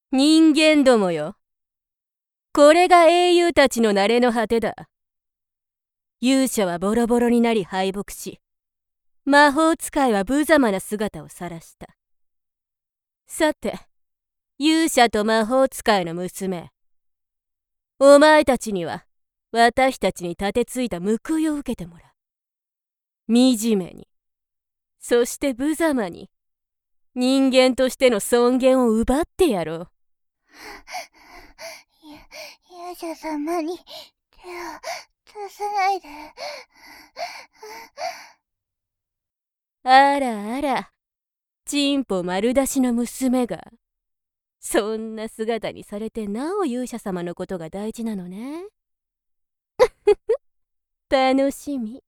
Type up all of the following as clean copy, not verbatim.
人間どもよ。これが英雄たちの慣れの果てだ。勇者はボロボロになり敗北し、魔法使いは無様な姿を晒した。さて、勇者と魔法使いの娘、お前たちには私たちに立てついた報いを受けてもらう。惨めに、そして無様に、人間としての尊厳を奪ってやろう。 勇者様に手を出さないで。 あらあら、チンポ丸出しの娘が、そんな姿にされてなお勇者様のことが大事なのね。楽しみ。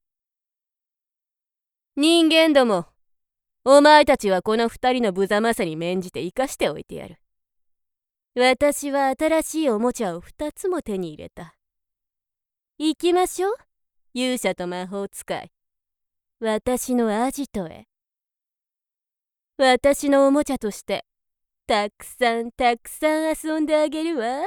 人間ども、お前たちはこの二人の無様さに免じて生かしておいてやる。私は新しいおもちゃを2つも手に入れた。行きましょう、勇者と魔法使い。私のアジトへ。私のおもちゃとして、たくさんたくさん遊んであげるわ。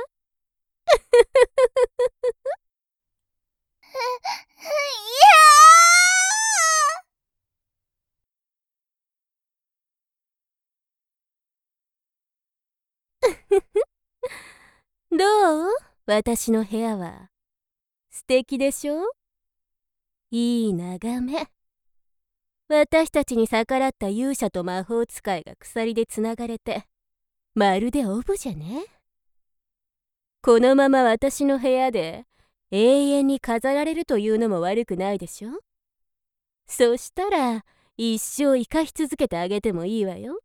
どう？私の部屋は。素敵でしょ？いい眺め。私たちに逆らった勇者と魔法使いが鎖でつながれて、まるでオブジェね。このまま私の部屋で永遠に飾られるというのも悪くないでしょ？そしたら一生生かし続けてあげてもいいわよ。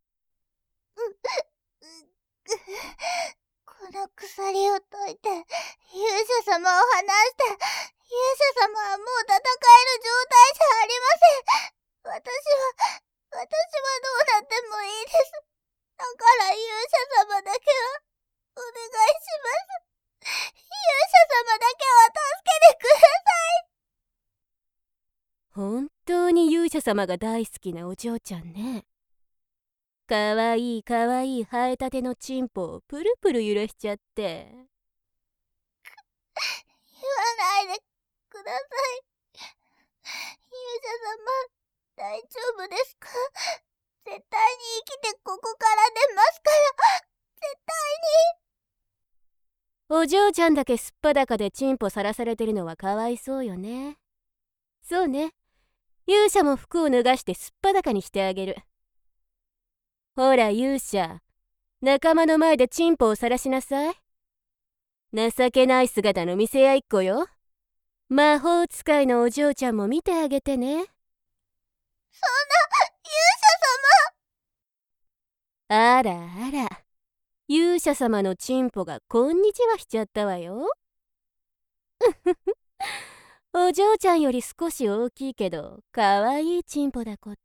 この鎖を解いて、勇者様を離して、勇者様はもう戦える状態じゃありません。私はどうなってもいいです。だから勇者様だけは、お願いします。勇者様だけは助けてください。 本当に勇者様が大好きなお嬢ちゃんね。かわいいかわいい生えたてのチンポをプルプル揺らしちゃって。 言わないでください。勇者様、大丈夫ですか？絶対に生きてここから出ますから。絶対お嬢ちゃんだけすっぱだかでチンポさらされてるのはかわいそうよね。そうね。勇者も服を脱がしてすっぱだかにしてあげる。ほら勇者、仲間の前でチンポをさらしなさい。情けない姿の見せ合いっ子よ。魔法使いのお嬢ちゃんも見てあげてね。 そんな、 あらあら、勇者様のチンポがこんにちはしちゃったわよ。お嬢ちゃんより少し大きいけどかわいいチンポだこと。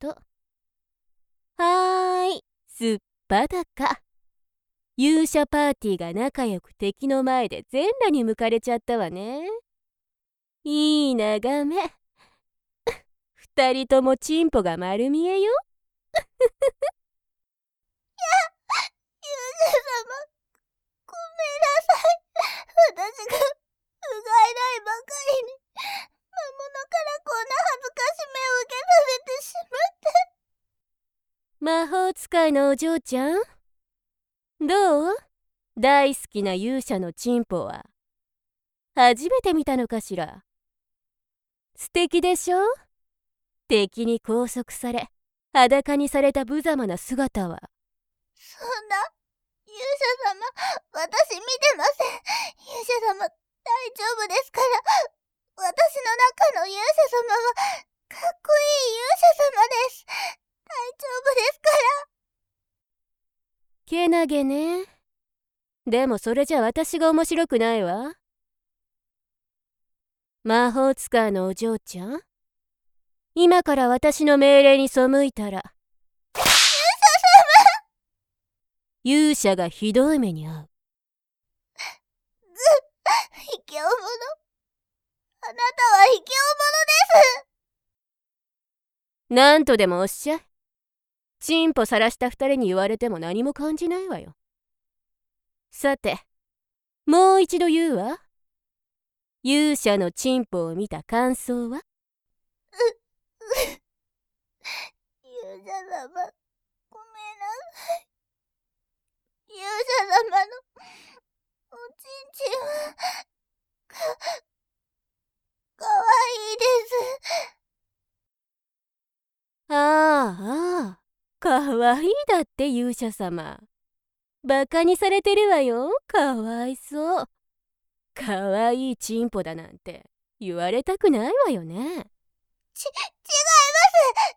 はーい、すっぱだか。勇者パーティーが仲良く敵の前で全裸に向かれちゃったわね。いい眺め。二人ともチンポが丸見えよ。 勇者様、ごめんなさい。私が、不甲斐ないばかりに、魔物からこんな恥ずかしめを受けさせてしまって。 魔法使いのお嬢ちゃん、どう？大好きな勇者のチンポは。初めて見たのかしら。素敵でしょ？敵に拘束され、裸にされた無様な姿は。 そんな、勇者様、私見てません。勇者様、大丈夫ですから。私の中の勇者様は、かっこいい勇者様です。大丈夫ですから。 けなげね。でもそれじゃ私が面白くないわ。魔法使いのお嬢ちゃん、今から私の命令に背いたら、勇者がひどい目に遭う。 卑怯者。あなたは卑怯者です。 なんとでもおっしゃい。チンポさらした二人に言われても何も感じないわよ。 さて、もう一度言うわ。勇者のチンポを見た感想は？ 勇者様、ごめんなさい。勇者様のおちんちんは、かわいいです。 ああ、かわいいだって勇者様。バカにされてるわよ、かわいそう。かわいいチンポだなんて言われたくないわよね。 違います。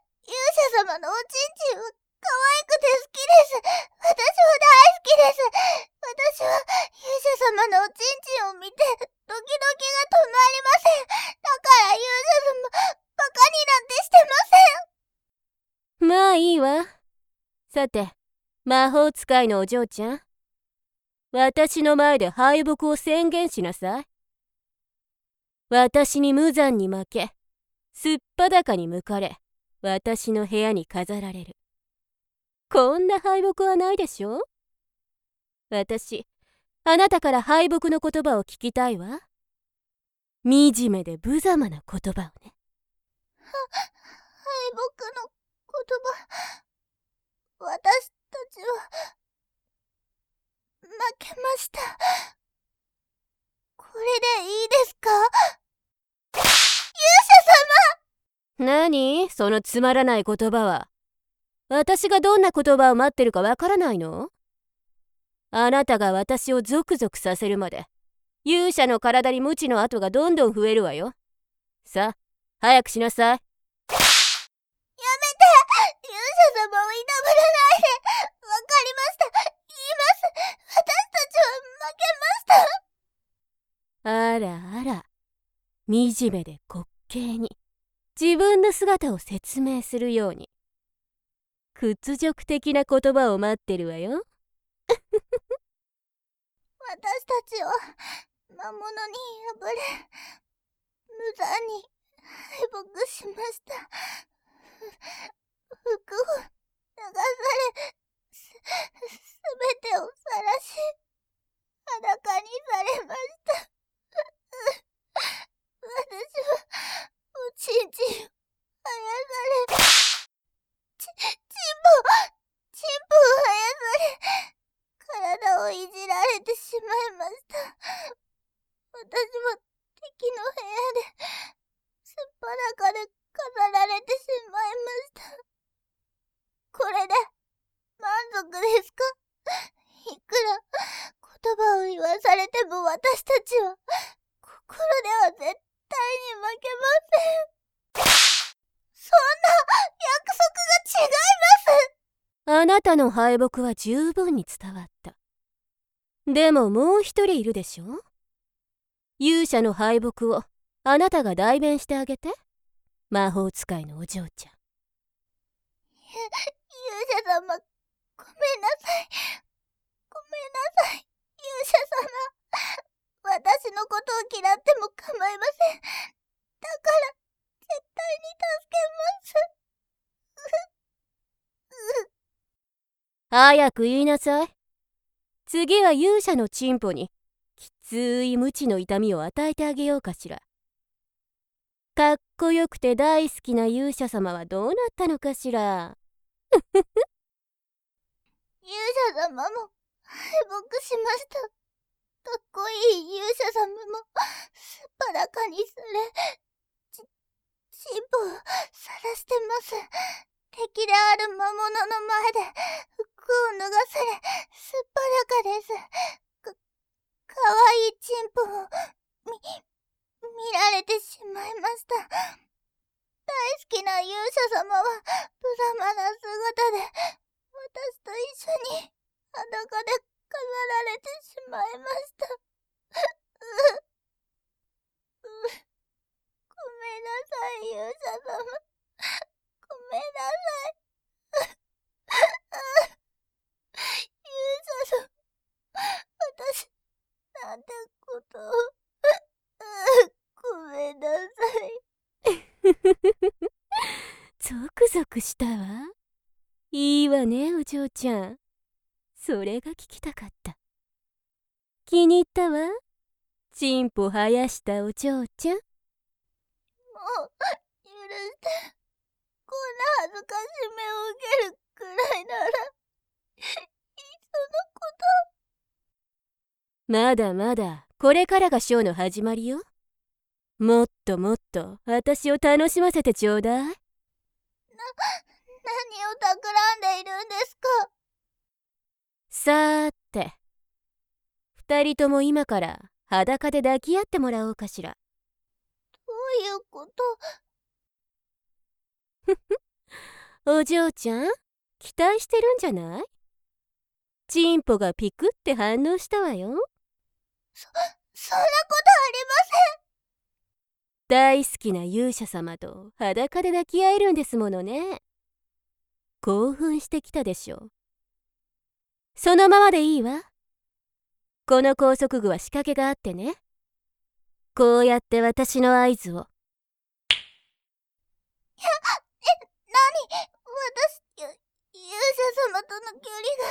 勇者様のおちんちんは可愛くて好きです。私は大好きです。私は勇者様のおちんちんを見てドキドキが止まりません。だから勇者様、バカになんてしてません。 まあいいわ。さて、魔法使いのお嬢ちゃん、私の前で敗北を宣言しなさい。私に無残に負け、すっぱだかに剥かれ、私の部屋に飾られる。こんな敗北はないでしょ？私、あなたから敗北の言葉を聞きたいわ。惨めで無様な言葉をね。 敗北の言葉、私たちは負けました。これでいいですか？勇者様！ 何？そのつまらない言葉は。私がどんな言葉を待ってるかわからないの？あなたが私をゾクゾクさせるまで、勇者の体に無知の跡がどんどん増えるわよ。さあ、早くしなさい。 やめて！勇者様をいたぶらないで！わかりました。言います。私たちは負けました。 あらあら、惨めで滑稽に、自分の姿を説明するように。屈辱的な言葉を待ってるわよ。 私たちは魔物に敗れ、無残に敗北しました。服を流され、すべてを晒し、裸にされました。私はおちんちんをあやされ、チンポをあやされ、体をいじられてしまいました。私は敵の部屋で、すっぱだかで飾られてしまいました。これで満足ですか？いくら言葉を言わされても私たちは心では絶対に負けません。そんな約束が違います。 あなたの敗北は十分に伝わった。でももう一人いるでしょ？勇者の敗北をあなたが代弁してあげて。魔法使いのお嬢ちゃん。 勇者様、ごめんなさい。ごめんなさい、勇者様。私のことを嫌っても構いません。だから絶対に助けます。 早く言いなさい。次は勇者のチンポにきつい無知の痛みを与えてあげようかしら。かっこよくて大好きな勇者様はどうなったのかしら。 勇者様も敗北しました。かっこいい勇者様もすっぱだかにされ、チンポを晒してます。敵である魔物の前で服を脱がされ、すっぱだかです。かわいいチンポを見られてしまいました。大好きな勇者様は無様な姿で私と一緒に裸で飾られてしまいました。ごめんなさい、勇者様。ごめんなさい。勇者様、私、なんてことを。ごめんなさい。 ゾクゾクしたわ。いいわね、お嬢ちゃん。それが聞きたかった。 気に入ったわ。チンポ生やしたお嬢ちゃん。 もう、許して。こんな恥ずかしめを受けるくらいなら、いっそのこと。 まだまだ、これからがショーの始まりよ。もっともっと、私を楽しませてちょうだい。 何を企んでいるんですか？ さーて、二人とも今から裸で抱き合ってもらおうかしら。 どういうこと？ お嬢ちゃん、期待してるんじゃない？チンポがピクって反応したわよ。 そんなことありません。 大好きな勇者様と裸で抱き合えるんですものね。興奮してきたでしょ。そのままでいいわ。この高速具は仕掛けがあってね。こうやって私の合図を。 何？私、勇者様との距離が、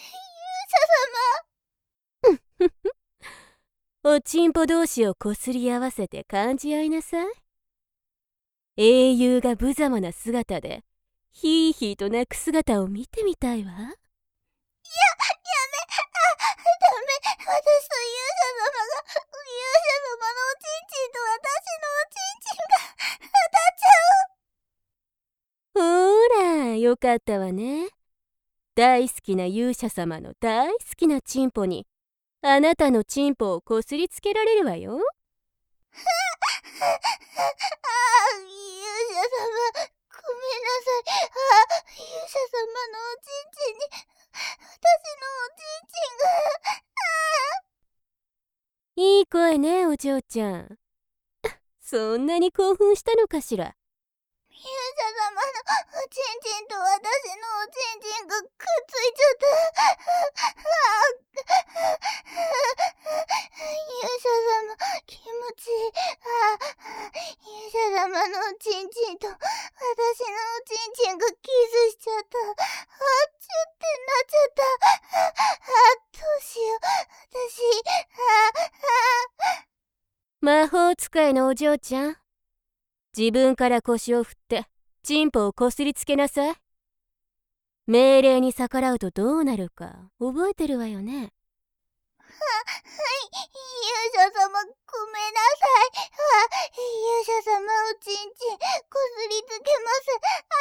勇者様。 おちんぽ同士をこすり合わせて感じ合いなさい。英雄が無様な姿でヒーヒーと泣く姿を見てみたいわ。 ダメ。私と勇者様が、勇者様のおちんちんと私のおちんちんが当たっちゃほーら、よかったわね。大好きな勇者様の大好きなチンポにあなたのチンポをこすりつけられるわよ。 勇者様、ごめんなさい。勇者様のおちんちんに、私のおちんちんが。 いい声ね、お嬢ちゃん。そんなに興奮したのかしら。 勇者様のおちんちんと私のおちんちんがくっついちゃった。勇者様、気持ちいい。勇者様のおちんちんと私のおちんちんがキスしちゃった。チュってなっちゃった。どうしよう。私、 魔法使いのお嬢ちゃん。自分から腰を振ってチンポをこすりつけなさい。命令に逆らうとどうなるか覚えてるわよね。 勇者様、ごめんなさい。勇者様、おちんちん、こすりつけます。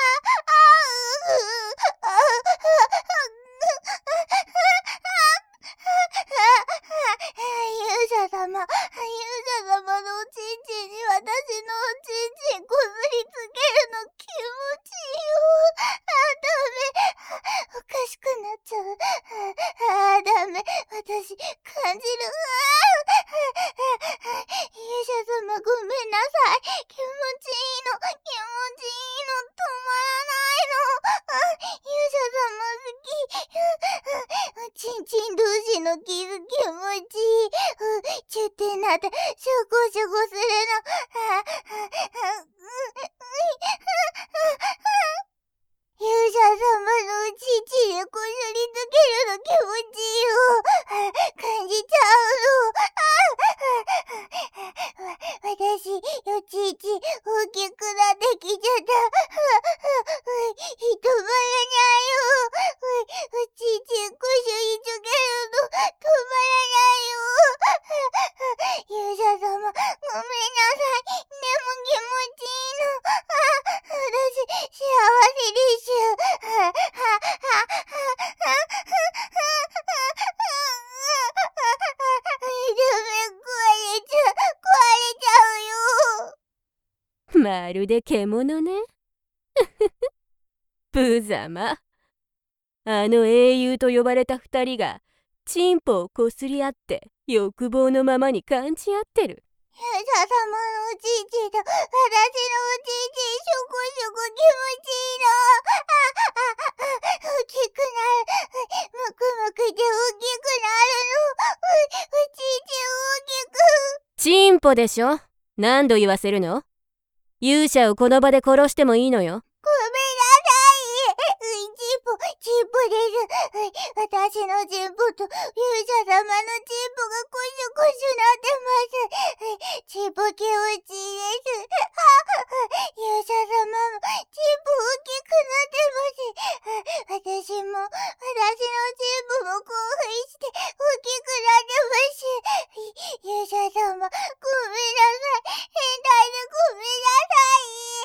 勇者様のおちんちんに私のおちんちんこすりつけるの気持ちいいよ。ダメ。おかしくなっちゃう。ダメ。私、感じる。勇者様、ごめんなさい。気持ちいいの。止まらないの。勇者様好き。ちんちん同士のキス気持ちいい。チュってなって、ショコショコするの。勇者様のおちんちんでこすりつけるの気持ちいいよ。感じちゃうの。私、おちんちん大きくなってきちゃった。止まらないよ。おちんちんこすりつけるの止まらないよ。勇者様、ごめんなさい。でも気持ちいいの。私、幸せでしゅ。 まるで獣ね。無様。あの英雄と呼ばれた二人がチンポをこすり合って欲望のままに感じ合ってる。 勇者様のおちんちんと私のおちんちんショコショコ気持ちいいの。大きくなる。むくむくで大きくなるの。おちんちん大きく。 チンポでしょ。何度言わせるの？勇者をこの場で殺してもいいのよ。 ごめんなさい。チンポです。私のチンポと勇者様のチンポがコシュコシュなってます。チンポ気持ちいいです。勇者様もチンポ大きくなってます。私も、私のチンポも興奮して大きくなってます。勇者様、ごめんなさい。変態でごめんなさい。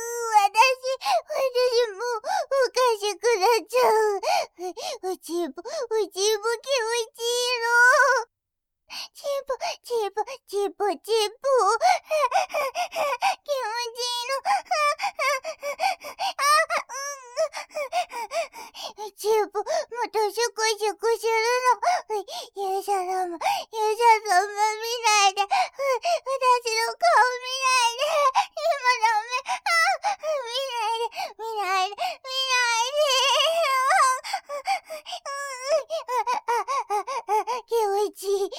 私もうおかしくなっちゃう。おちんぽ気持ちいいの。チンポ、チンポ、チンポ、チンポ。気持ちいいの。チンポ、もっとシュクシュクするの。勇者様、勇者様見ないで。私の顔見ないで。今ダメ。見ないで。気持ちいいよ。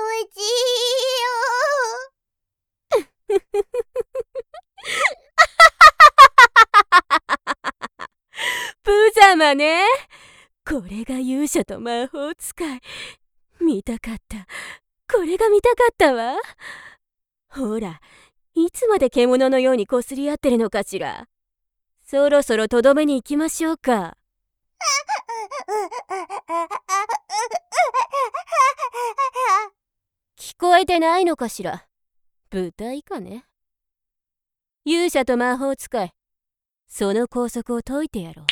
無様ね。これが勇者と魔法使い。見たかった。これが見たかったわ。ほら、いつまで獣のようにこすり合ってるのかしら。そろそろとどめに行きましょうか。聞こえてないのかしら。舞台かね。勇者と魔法使い、その拘束を解いてやろう。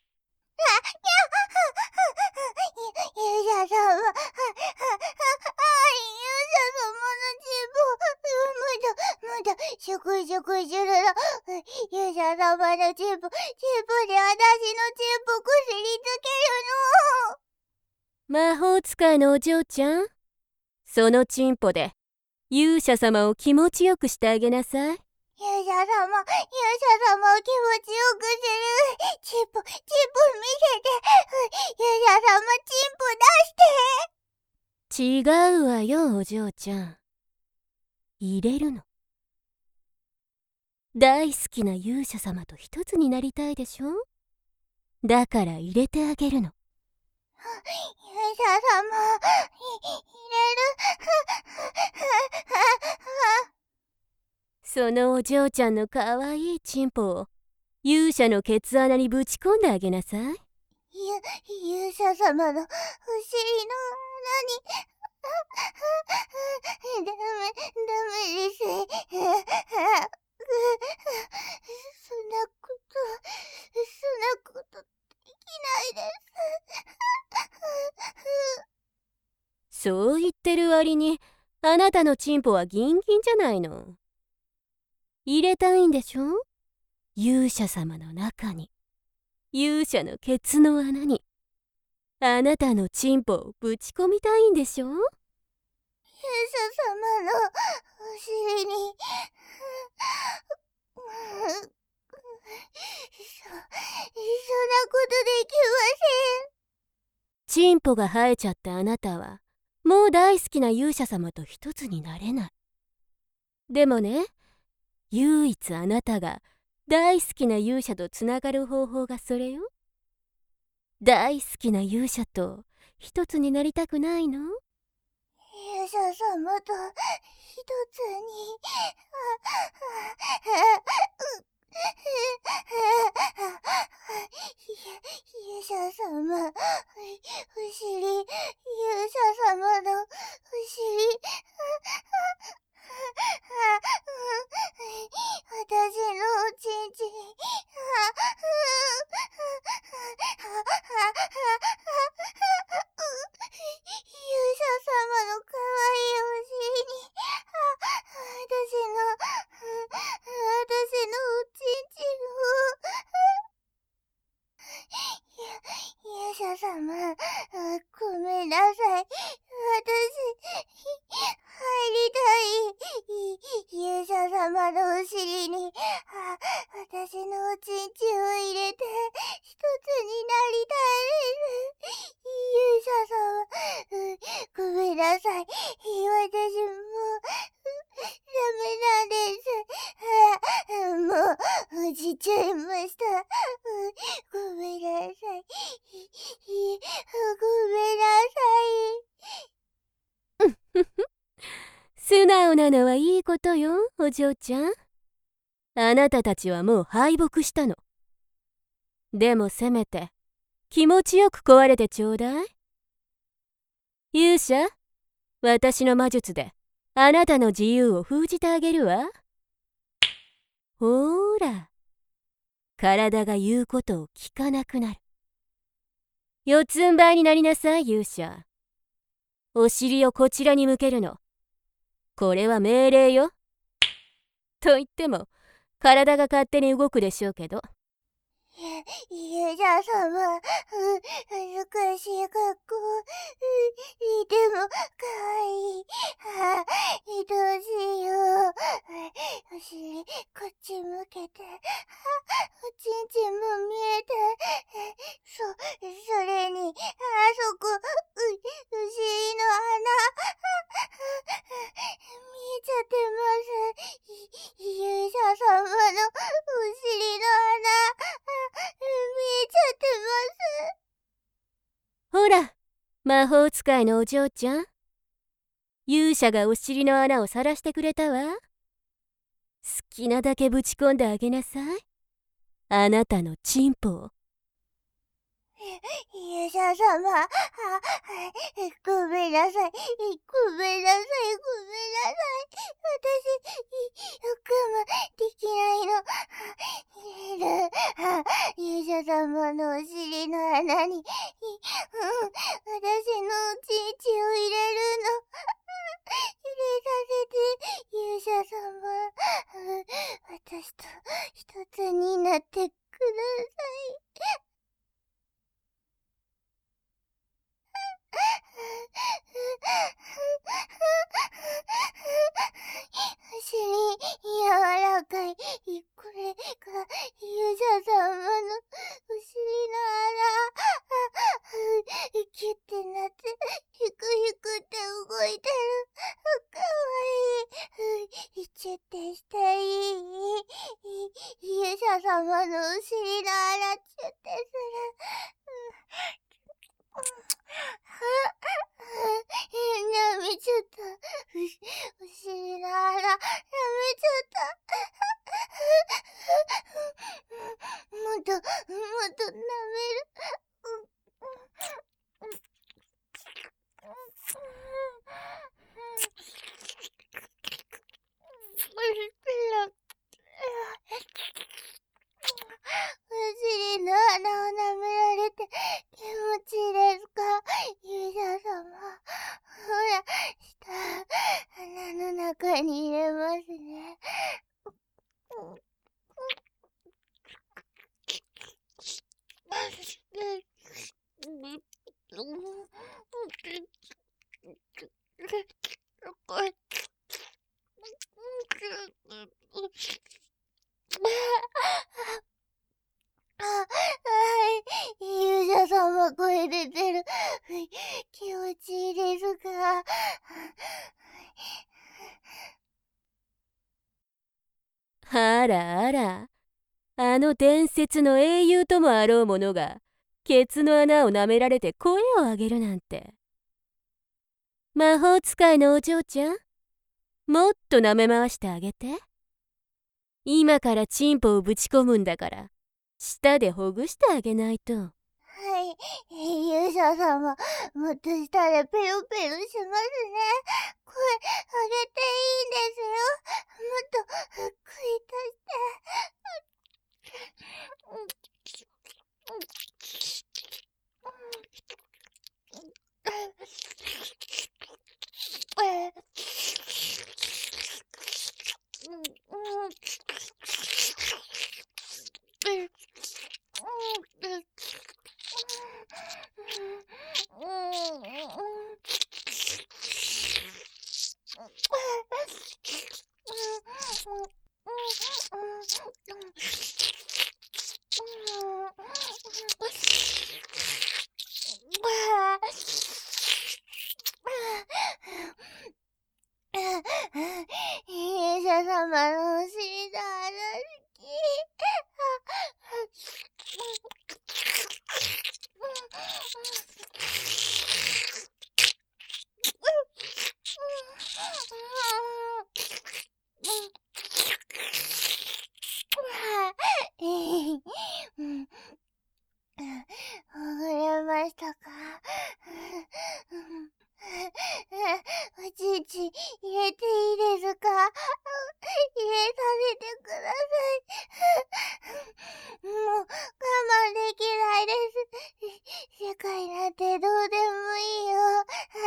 勇者様、勇者様のチンポ、まだ、シュクシュクするの。勇者様のチンポで私のチンポこすりつけるの。魔法使いのお嬢ちゃん、そのチンポで勇者様を気持ちよくしてあげなさい。 勇者様を気持ちよくする。チンポ見せて。勇者様、チンポ出して。 違うわよ、お嬢ちゃん。入れるの。大好きな勇者様と一つになりたいでしょ？だから入れてあげるの。 勇者様、入れる。 そのお嬢ちゃんのかわいいチンポを勇者のケツ穴にぶち込んであげなさい。 勇者様のお尻の穴にダメです。そんなことできないです。 そう言ってる割にあなたのチンポはギンギンじゃないの。入れたいんでしょ？勇者様の中に、勇者のケツの穴にあなたのチンポをぶち込みたいんでしょ？ 勇者様のお尻にそんなことできません。 チンポが生えちゃったあなたはもう大好きな勇者様と一つになれない。でもね、唯一あなたが大好きな勇者とつながる方法がそれよ。大好きな勇者と一つになりたくないの？ 勇者様と一つに。勇者様、お尻、勇者様のお尻。私のおちんちん。勇者様のかわいいお尻に。私のおちんちんを。勇者様、ごめんなさい。入りたい。勇者様のお尻に、私のおちんちんを入れて、一つになりたいです。勇者様、ごめんなさい。私も、ダメなんです。もう、落ちちゃいました。ごめんなさい。 素直なのはいいことよ、お嬢ちゃん。あなたたちはもう敗北したの。でもせめて気持ちよく壊れてちょうだい。勇者、私の魔術であなたの自由を封じてあげるわ。ほーら、体が言うことを聞かなくなる。四つん這いになりなさい、勇者。お尻をこちらに向けるの。これは命令よ。と言っても、体が勝手に動くでしょうけど。 勇者様、恥ずかしい格好。でも、かわいい。どうしよう。お尻、こっち向けて。おちんちんも見えて。それに、そこ、お尻の穴。見えちゃってます。勇者様のお尻の穴。見えちゃってほら、魔法使いのお嬢ちゃん。勇者がお尻の穴を晒してくれたわ。好きなだけぶち込んであげなさい。あなたのチンポを。 勇者様、ごめんなさい。ごめんなさい。私、よくもできないの。勇者様のお尻の穴に、私のおちんちを入れるの。入れさせて、勇者様。私と一つになってください。お尻柔らかい。これが勇者様のお尻の穴。キュッてなってヒクヒクって動いてる。かわいい。チュッてしたい。勇者様のお尻の穴チュッてする。やめちゃった。お尻の穴、やめちゃった。もっと舐める。お尻の穴を舐められて気持ちいいですか、勇者様。ほら、穴の中に入れますね。勇者様声出てる。気持ちいいですか。 あらあら、あの伝説の英雄ともあろう者が、ケツの穴を舐められて声を上げるなんて。魔法使いのお嬢ちゃん、もっと舐め回してあげて。今からチンポをぶち込むんだから、舌でほぐしてあげないと。 はい、勇者様、もっとしたらペロペロしますね。声上げていいんですよ。もっとふっくりとして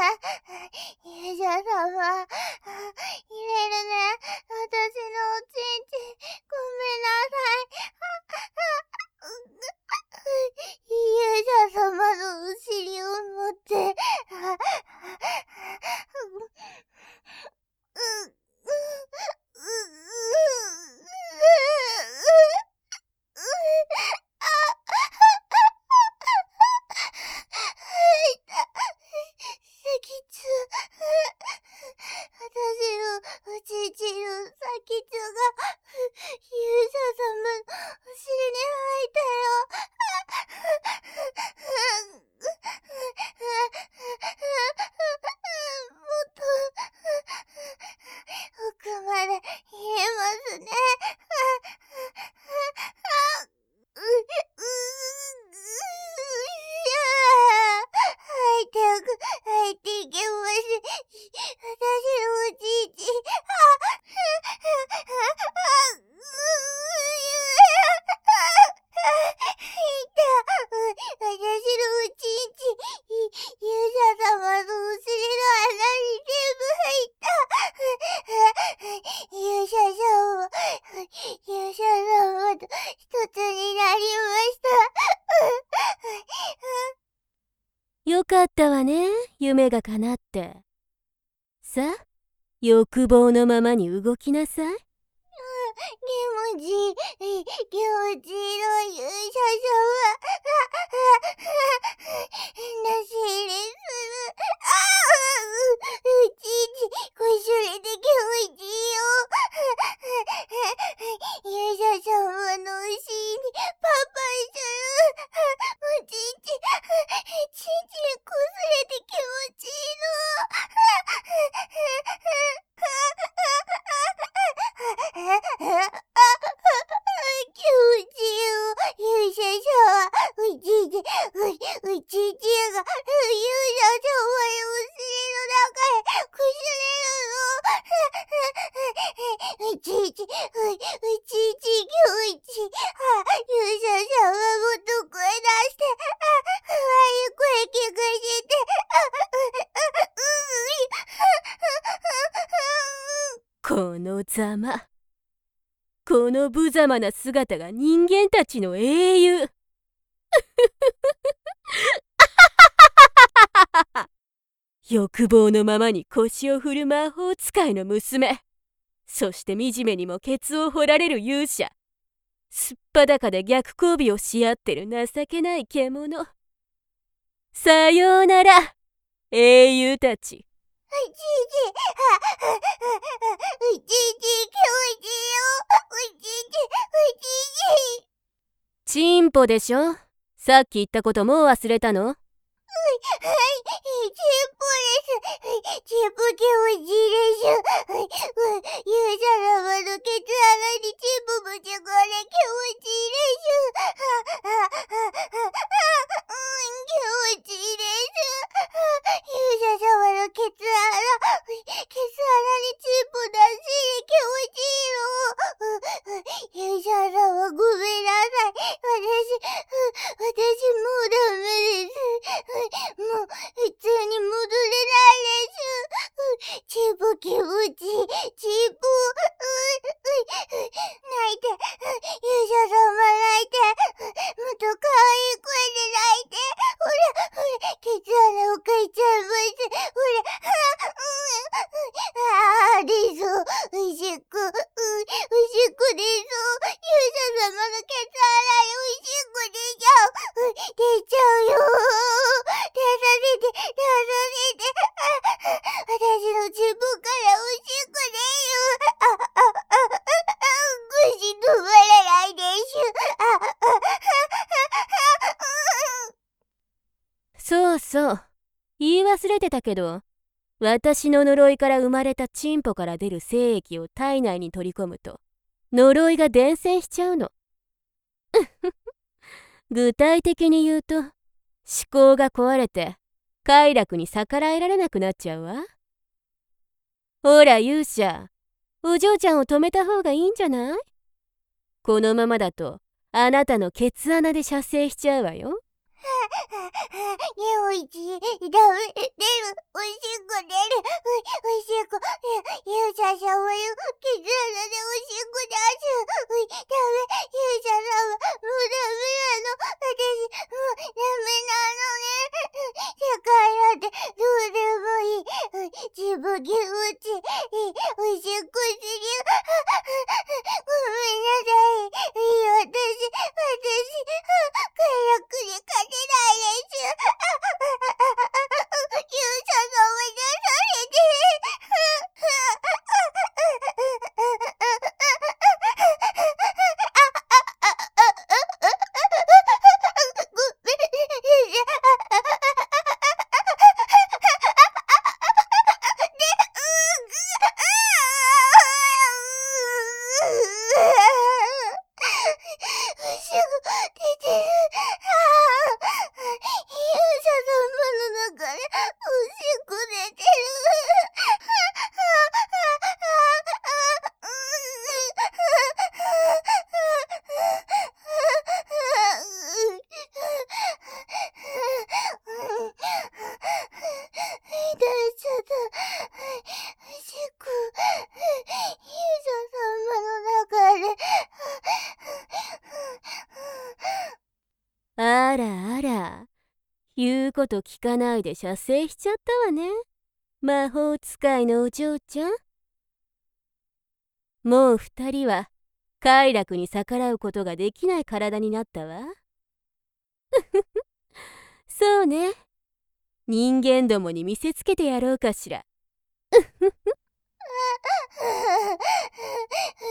勇者様。入れるね。私のおちんちん。ごめんなさい。勇者様のお尻を持って。私のおちんちんの先っちょが勇者様のお尻に入ったよ。もっと奥まで入れますね。入っていけます。私のおちんちん。私のおちんちん。勇者様のお尻の穴に全部入った。勇者様と一つになりました。 よかったわね、夢が叶って。さあ、欲望のままに動きなさい。 気持ちいいの勇者様。変なし入れする。うちんちこすれて気持ちいいよ。勇者様のお尻にパンパンする。おちんちこすれて気持ちいいの。気持ちいいよ、勇者様。うちんちが勇者様のお尻の中へこすれるの。うちんち気持ちいい。勇者様もっと声出して、可愛い声聞かせて。 このざま。この無様な姿が人間たちの英雄。欲望のままに腰を振る魔法使いの娘。そして惨めにもケツを掘られる勇者。すっぱだかで逆交尾をし合ってる情けない獣。さようなら、英雄たち。 うちんち気持ちいいよ。 チンポでしょ。さっき言ったこともう忘れたの？ チンポ気持ちいいでしょ。勇者様のケツ穴にチンポぶち込んで気持ちいいでしょ。気持ちいいです。勇者様のケツ穴にチンポ出し気持ちいいの。勇者様ごめんなさい。私もうダメです。もう普通に戻れないです。チンポ気持ちいい。チンポ、泣いて。勇者様泣いて。もっと可愛い声で泣いて。ほら、ケツ穴をかいちゃいます。ほら、出そう。おしっこ出そう。勇者様のケツ穴におしっこ出ちゃう。出ちゃうよ。出させて。私の自分からおしっこ出る。腰止まらないでしょ。 そうそう。言い忘れてたけど、私の呪いから生まれたチンポから出る精液を体内に取り込むと、呪いが伝染しちゃうの。具体的に言うと、思考が壊れて、快楽に逆らえられなくなっちゃうわ。ほら勇者、お嬢ちゃんを止めた方がいいんじゃない？このままだと、あなたのケツ穴で射精しちゃうわよ。 おし自分におしっこする。ごめんなさい。私、快楽に勝てないです。勇者様にされて。 あらあら、言うこと聞かないで射精しちゃったわね。魔法使いのお嬢ちゃん。もう二人は快楽に逆らうことができない体になったわ。そうね。人間どもに見せつけてやろうかしら。